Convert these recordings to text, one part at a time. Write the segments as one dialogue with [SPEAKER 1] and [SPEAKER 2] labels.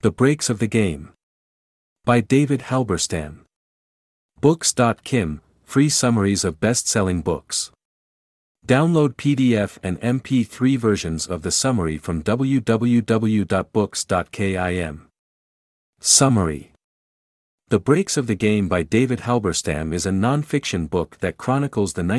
[SPEAKER 1] The Breaks of the Game. By David Halberstam. Books.kim, free summaries of best-selling books. Download PDF and MP3 versions of the summary from www.books.kim. Summary. The Breaks of the Game by David Halberstam is a non-fiction book that chronicles the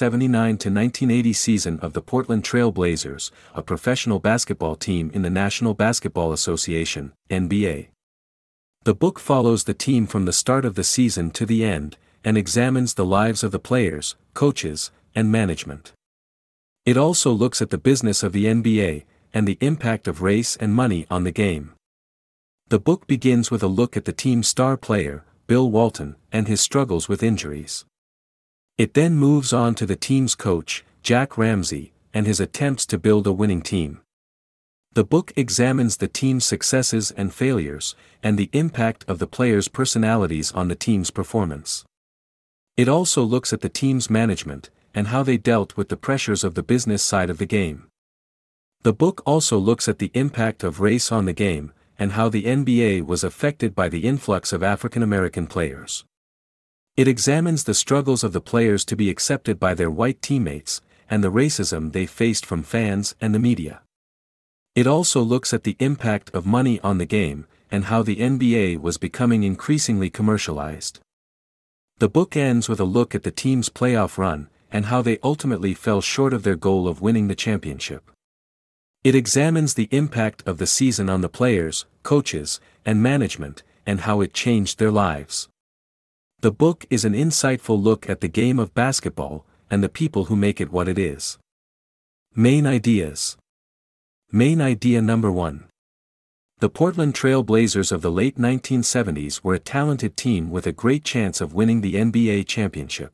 [SPEAKER 1] 1979-1980 season of the Portland Trail Blazers, a professional basketball team in the National Basketball Association, NBA. The book follows the team from the start of the season to the end, and examines the lives of the players, coaches, and management. It also looks at the business of the NBA, and the impact of race and money on the game. The book begins with a look at the team's star player, Bill Walton, and his struggles with injuries. It then moves on to the team's coach, Jack Ramsay, and his attempts to build a winning team. The book examines the team's successes and failures, and the impact of the players' personalities on the team's performance. It also looks at the team's management, and how they dealt with the pressures of the business side of the game. The book also looks at the impact of race on the game, and how the NBA was affected by the influx of African American players. It examines the struggles of the players to be accepted by their white teammates, and the racism they faced from fans and the media. It also looks at the impact of money on the game, and how the NBA was becoming increasingly commercialized. The book ends with a look at the team's playoff run, and how they ultimately fell short of their goal of winning the championship. It examines the impact of the season on the players, coaches, and management, and how it changed their lives. The book is an insightful look at the game of basketball, and the people who make it what it is. Main ideas. Main idea number 1. The Portland Trail Blazers of the late 1970s were a talented team with a great chance of winning the NBA championship.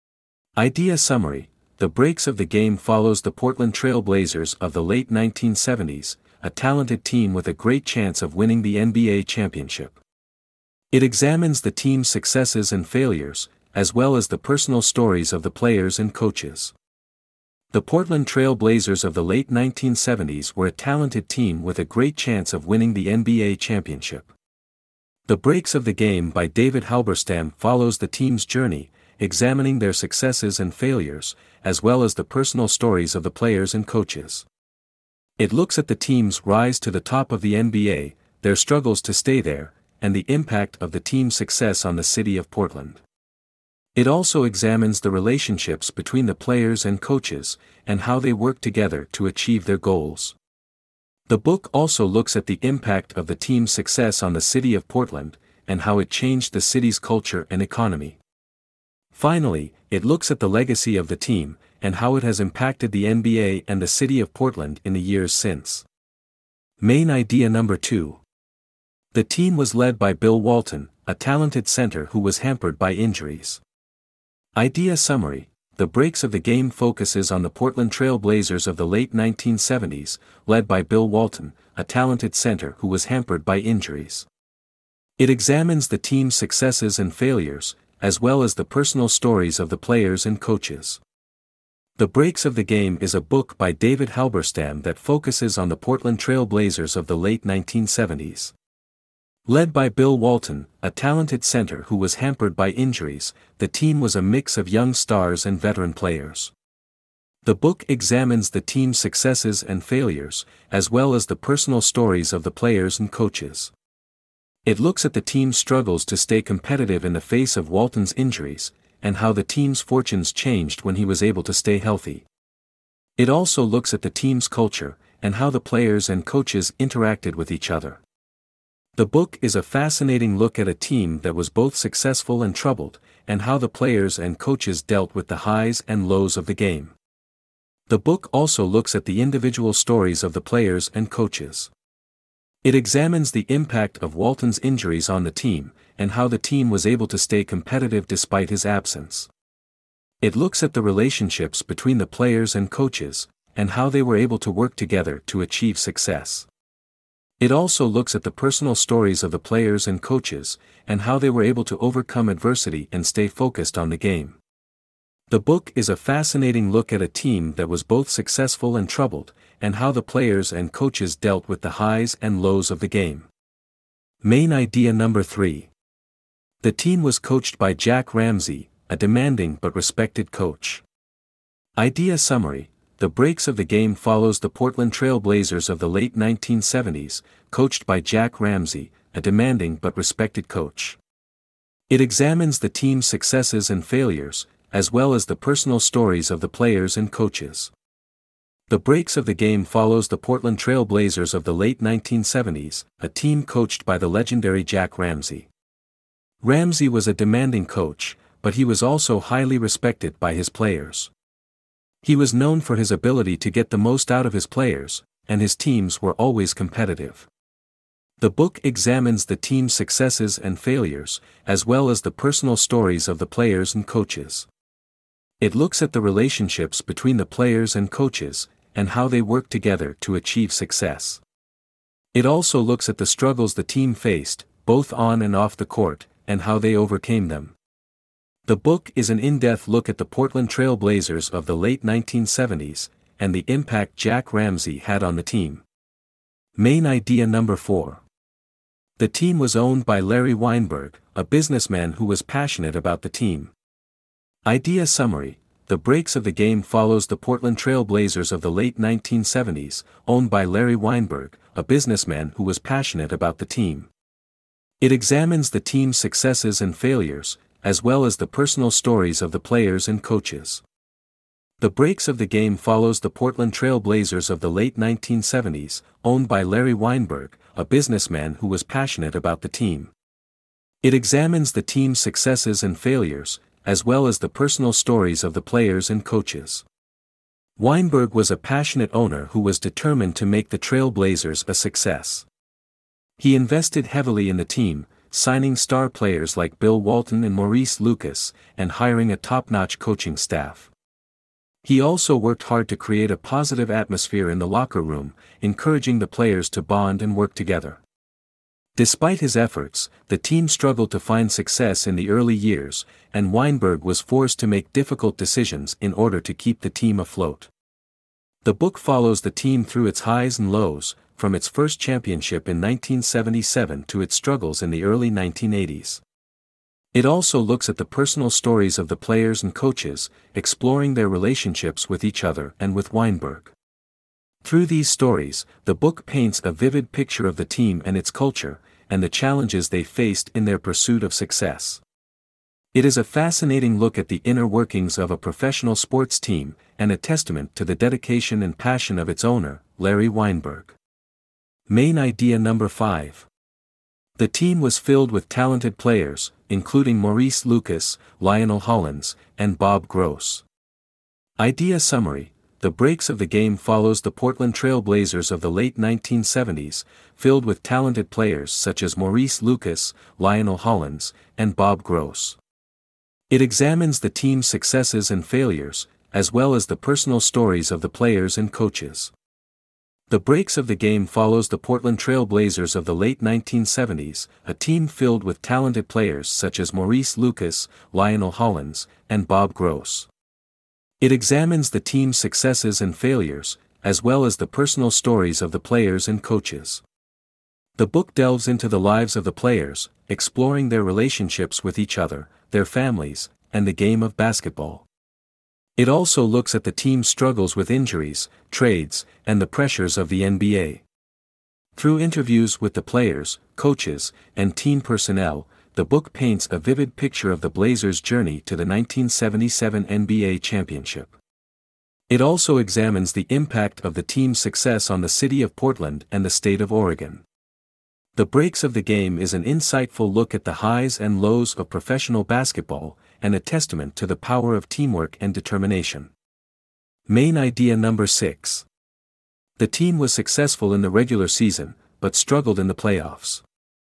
[SPEAKER 1] Idea summary. The Breaks of the Game follows the Portland Trail Blazers of the late 1970s, a talented team with a great chance of winning the NBA championship. It examines the team's successes and failures, as well as the personal stories of the players and coaches. The Portland Trail Blazers of the late 1970s were a talented team with a great chance of winning the NBA championship. The Breaks of the Game by David Halberstam follows the team's journey, examining their successes and failures, as well as the personal stories of the players and coaches. It looks at the team's rise to the top of the NBA, their struggles to stay there, and the impact of the team's success on the city of Portland. It also examines the relationships between the players and coaches, and how they work together to achieve their goals. The book also looks at the impact of the team's success on the city of Portland, and how it changed the city's culture and economy. Finally, it looks at the legacy of the team, and how it has impacted the NBA and the city of Portland in the years since. Main idea number 2. The team was led by Bill Walton, a talented center who was hampered by injuries. Idea summary. The Breaks of the Game focuses on the Portland Trail Blazers of the late 1970s, led by Bill Walton, a talented center who was hampered by injuries. It examines the team's successes and failures, as well as the personal stories of the players and coaches. The Breaks of the Game is a book by David Halberstam that focuses on the Portland Trail Blazers of the late 1970s. Led by Bill Walton, a talented center who was hampered by injuries, the team was a mix of young stars and veteran players. The book examines the team's successes and failures, as well as the personal stories of the players and coaches. It looks at the team's struggles to stay competitive in the face of Walton's injuries, and how the team's fortunes changed when he was able to stay healthy. It also looks at the team's culture, and how the players and coaches interacted with each other. The book is a fascinating look at a team that was both successful and troubled, and how the players and coaches dealt with the highs and lows of the game. The book also looks at the individual stories of the players and coaches. It examines the impact of Walton's injuries on the team, and how the team was able to stay competitive despite his absence. It looks at the relationships between the players and coaches, and how they were able to work together to achieve success. It also looks at the personal stories of the players and coaches, and how they were able to overcome adversity and stay focused on the game. The book is a fascinating look at a team that was both successful and troubled, and how the players and coaches dealt with the highs and lows of the game. Main idea number 3. The team was coached by Jack Ramsay, a demanding but respected coach. Idea summary: the breaks of the game follows the Portland Trail Blazers of the late 1970s, coached by Jack Ramsay, a demanding but respected coach. It examines the team's successes and failures, as well as the personal stories of the players and coaches. The breaks of the game follows the Portland Trail Blazers of the late 1970s, a team coached by the legendary Jack Ramsay. Ramsay was a demanding coach, but he was also highly respected by his players. He was known for his ability to get the most out of his players, and his teams were always competitive. The book examines the team's successes and failures, as well as the personal stories of the players and coaches. It looks at the relationships between the players and coaches, and how they work together to achieve success. It also looks at the struggles the team faced, both on and off the court, and how they overcame them. The book is an in-depth look at the Portland Trail Blazers of the late 1970s, and the impact Jack Ramsay had on the team. Main idea number 4. The team was owned by Larry Weinberg, a businessman who was passionate about the team. Idea summary: the breaks of the game follows the Portland Trail Blazers of the late 1970s, owned by Larry Weinberg, a businessman who was passionate about the team. It examines the team's successes and failures, as well as the personal stories of the players and coaches. The breaks of the game follows the Portland Trail Blazers of the late 1970s, owned by Larry Weinberg, a businessman who was passionate about the team. It examines the team's successes and failures, as well as the personal stories of the players and coaches. Weinberg was a passionate owner who was determined to make the Trail Blazers a success. He invested heavily in the team, signing star players like Bill Walton and Maurice Lucas, and hiring a top-notch coaching staff. He also worked hard to create a positive atmosphere in the locker room, encouraging the players to bond and work together. Despite his efforts, the team struggled to find success in the early years, and Weinberg was forced to make difficult decisions in order to keep the team afloat. The book follows the team through its highs and lows, from its first championship in 1977 to its struggles in the early 1980s. It also looks at the personal stories of the players and coaches, exploring their relationships with each other and with Weinberg. Through these stories, the book paints a vivid picture of the team and its culture, and the challenges they faced in their pursuit of success. It is a fascinating look at the inner workings of a professional sports team, and a testament to the dedication and passion of its owner, Larry Weinberg. Main idea number 5. The team was filled with talented players, including Maurice Lucas, Lionel Hollins, and Bob Gross. Idea summary: the breaks of the game follows the Portland Trail Blazers of the late 1970s, filled with talented players such as Maurice Lucas, Lionel Hollins, and Bob Gross. It examines the team's successes and failures, as well as the personal stories of the players and coaches. The breaks of the game follows the Portland Trail Blazers of the late 1970s, a team filled with talented players such as Maurice Lucas, Lionel Hollins, and Bob Gross. It examines the team's successes and failures, as well as the personal stories of the players and coaches. The book delves into the lives of the players, exploring their relationships with each other, their families, and the game of basketball. It also looks at the team's struggles with injuries, trades, and the pressures of the NBA. Through interviews with the players, coaches, and team personnel, the book paints a vivid picture of the Blazers' journey to the 1977 NBA championship. It also examines the impact of the team's success on the city of Portland and the state of Oregon. The breaks of the game is an insightful look at the highs and lows of professional basketball, and a testament to the power of teamwork and determination. Main idea number 6. The team was successful in the regular season, but struggled in the playoffs.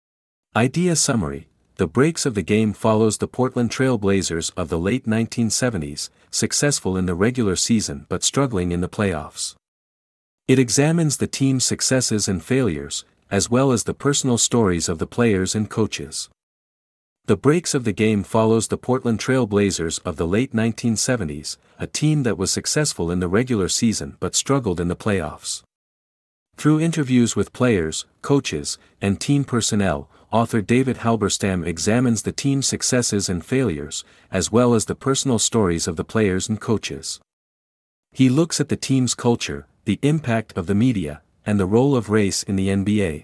[SPEAKER 1] Idea summary: the breaks of the game follows the Portland Trail Blazers of the late 1970s, successful in the regular season but struggling in the playoffs. It examines the team's successes and failures, as well as the personal stories of the players and coaches. The breaks of the game follows the Portland Trail Blazers of the late 1970s, a team that was successful in the regular season but struggled in the playoffs. Through interviews with players, coaches, and team personnel, author David Halberstam examines the team's successes and failures, as well as the personal stories of the players and coaches. He looks at the team's culture, the impact of the media, and the role of race in the NBA.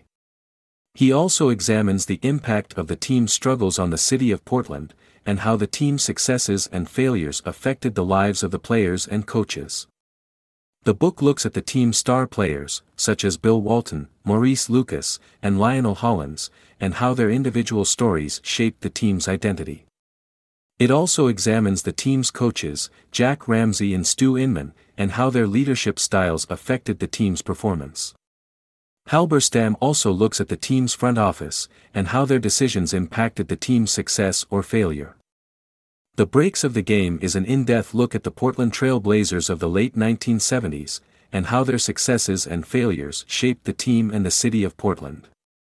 [SPEAKER 1] He also examines the impact of the team's struggles on the city of Portland, and how the team's successes and failures affected the lives of the players and coaches. The book looks at the team's star players, such as Bill Walton, Maurice Lucas, and Lionel Hollins, and how their individual stories shaped the team's identity. It also examines the team's coaches, Jack Ramsay and Stu Inman, and how their leadership styles affected the team's performance. Halberstam also looks at the team's front office, and how their decisions impacted the team's success or failure. The Breaks of the Game is an in-depth look at the Portland Trail Blazers of the late 1970s, and how their successes and failures shaped the team and the city of Portland.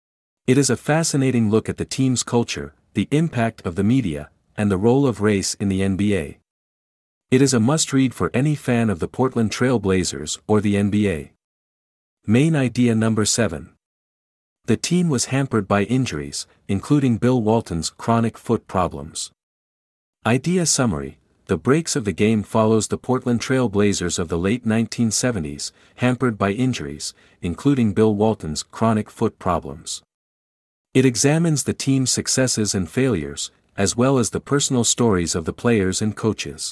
[SPEAKER 1] It is a fascinating look at the team's culture, the impact of the media, and the role of race in the NBA. It is a must-read for any fan of the Portland Trail Blazers or the NBA. Main idea number 7. The team was hampered by injuries, including Bill Walton's chronic foot problems. Idea summary: The Breaks of the Game follows the Portland Trail Blazers of the late 1970s, hampered by injuries, including Bill Walton's chronic foot problems. It examines the team's successes and failures, as well as the personal stories of the players and coaches.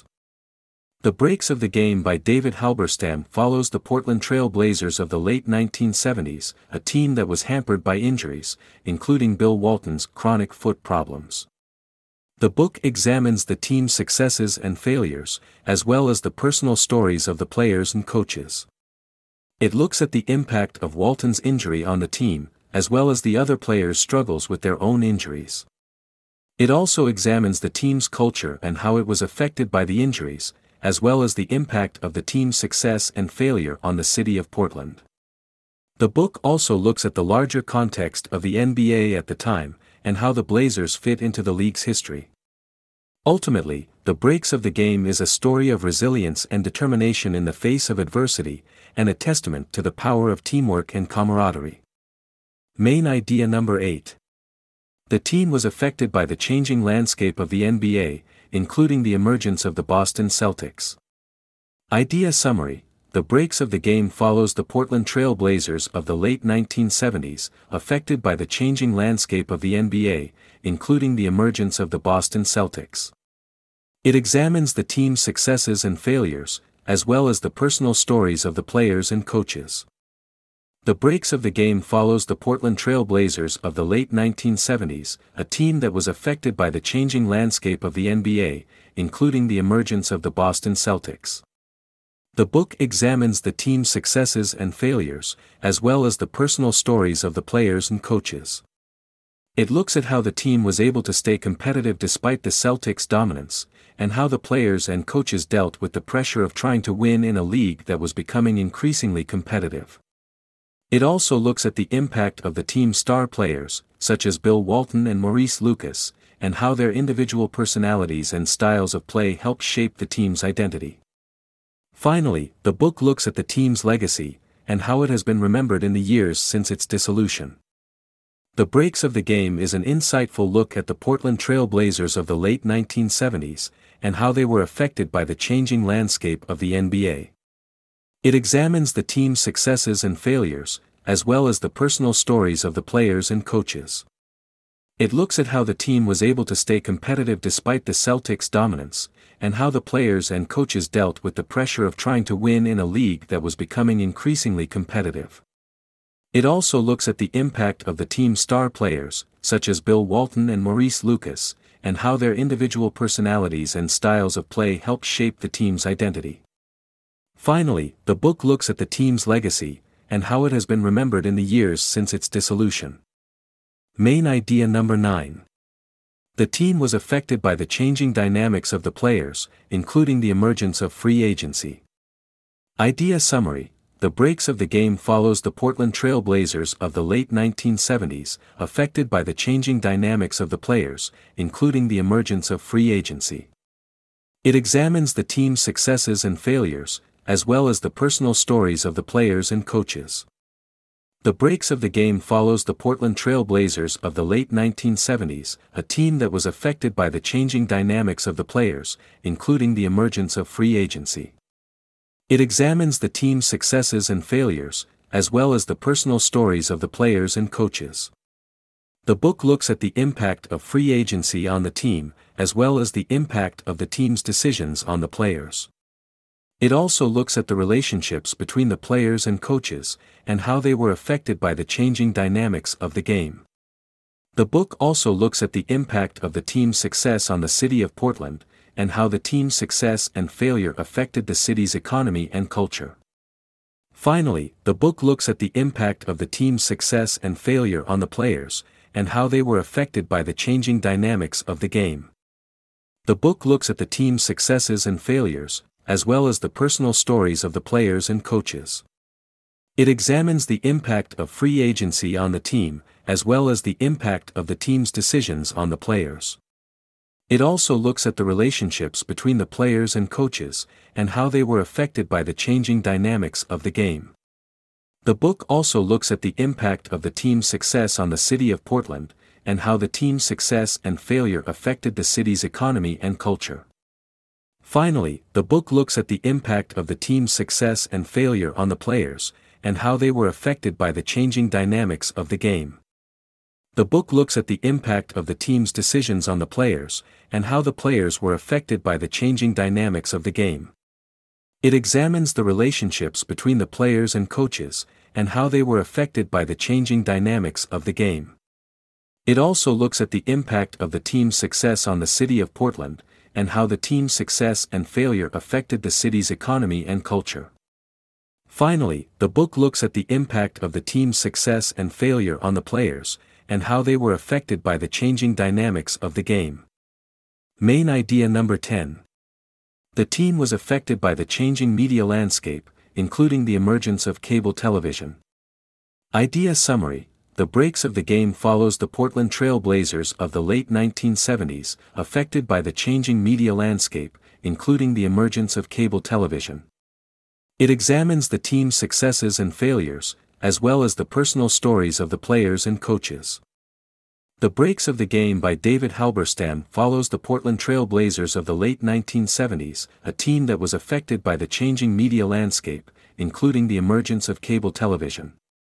[SPEAKER 1] The Breaks of the Game by David Halberstam follows the Portland Trail Blazers of the late 1970s, a team that was hampered by injuries, including Bill Walton's chronic foot problems. The book examines the team's successes and failures, as well as the personal stories of the players and coaches. It looks at the impact of Walton's injury on the team, as well as the other players' struggles with their own injuries. It also examines the team's culture and how it was affected by the injuries, as well as the impact of the team's success and failure on the city of Portland. The book also looks at the larger context of the NBA at the time, and how the Blazers fit into the league's history. Ultimately, The Breaks of the Game is a story of resilience and determination in the face of adversity, and a testament to the power of teamwork and camaraderie. Main idea number 8. The team was affected by the changing landscape of the NBA, including the emergence of the Boston Celtics. Idea summary: The Breaks of the Game follows the Portland Trail Blazers of the late 1970s, affected by the changing landscape of the NBA, including the emergence of the Boston Celtics. It examines the team's successes and failures, as well as the personal stories of the players and coaches. The Breaks of the Game follows the Portland Trail Blazers of the late 1970s, a team that was affected by the changing landscape of the NBA, including the emergence of the Boston Celtics. The book examines the team's successes and failures, as well as the personal stories of the players and coaches. It looks at how the team was able to stay competitive despite the Celtics' dominance, and how the players and coaches dealt with the pressure of trying to win in a league that was becoming increasingly competitive. It also looks at the impact of the team's star players, such as Bill Walton and Maurice Lucas, and how their individual personalities and styles of play helped shape the team's identity. Finally, the book looks at the team's legacy, and how it has been remembered in the years since its dissolution. The Breaks of the Game is an insightful look at the Portland Trail Blazers of the late 1970s, and how they were affected by the changing landscape of the NBA. It examines the team's successes and failures, as well as the personal stories of the players and coaches. It looks at how the team was able to stay competitive despite the Celtics' dominance, and how the players and coaches dealt with the pressure of trying to win in a league that was becoming increasingly competitive. It also looks at the impact of the team's star players, such as Bill Walton and Maurice Lucas, and how their individual personalities and styles of play helped shape the team's identity. Finally, the book looks at the team's legacy, and how it has been remembered in the years since its dissolution. Main idea number 9. The team was affected by the changing dynamics of the players, including the emergence of free agency. Idea summary: The Breaks of the Game follows the Portland Trail Blazers of the late 1970s, affected by the changing dynamics of the players, including the emergence of free agency. It examines the team's successes and failures, as well as the personal stories of the players and coaches. The Breaks of the Game follows the Portland Trail Blazers of the late 1970s, a team that was affected by the changing dynamics of the players, including the emergence of free agency. It examines the team's successes and failures, as well as the personal stories of the players and coaches. The book looks at the impact of free agency on the team, as well as the impact of the team's decisions on the players. It also looks at the relationships between the players and coaches, and how they were affected by the changing dynamics of the game. The book also looks at the impact of the team's success on the city of Portland, and how the team's success and failure affected the city's economy and culture. Finally, the book looks at the impact of the team's success and failure on the players, and how they were affected by the changing dynamics of the game. The book looks at the team's successes and failures, as well as the personal stories of the players and coaches. It examines the impact of free agency on the team, as well as the impact of the team's decisions on the players. It also looks at the relationships between the players and coaches, and how they were affected by the changing dynamics of the game. The book also looks at the impact of the team's success on the city of Portland, and how the team's success and failure affected the city's economy and culture. Finally, the book looks at the impact of the team's success and failure on the players, and how they were affected by the changing dynamics of the game. The book looks at the impact of the team's decisions on the players, and how the players were affected by the changing dynamics of the game. It examines the relationships between the players and coaches, and how they were affected by the changing dynamics of the game. It also looks at the impact of the team's success on the city of Portland, and how the team's success and failure affected the city's economy and culture. Finally, the book looks at the impact of the team's success and failure on the players, and how they were affected by the changing dynamics of the game. Main idea number 10. The team was affected by the changing media landscape, including the emergence of cable television. Idea summary. The Breaks of the Game follows the Portland Trail Blazers of the late 1970s, affected by the changing media landscape, including the emergence of cable television. It examines the team's successes and failures, as well as the personal stories of the players and coaches. The Breaks of the Game by David Halberstam follows the Portland Trail Blazers of the late 1970s, a team that was affected by the changing media landscape, including the emergence of cable television.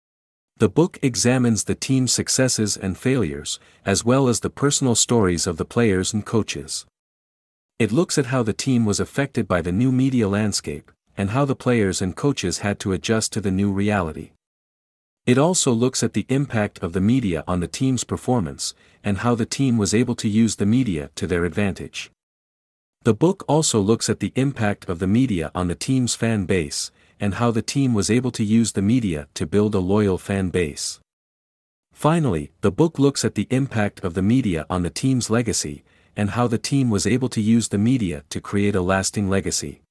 [SPEAKER 1] The book examines the team's successes and failures, as well as the personal stories of the players and coaches. It looks at how the team was affected by the new media landscape, and how the players and coaches had to adjust to the new reality. It also looks at the impact of the media on the team's performance, and how the team was able to use the media to their advantage. The book also looks at the impact of the media on the team's fan base, and how the team was able to use the media to build a loyal fan base. Finally, the book looks at the impact of the media on the team's legacy, and how the team was able to use the media to create a lasting legacy.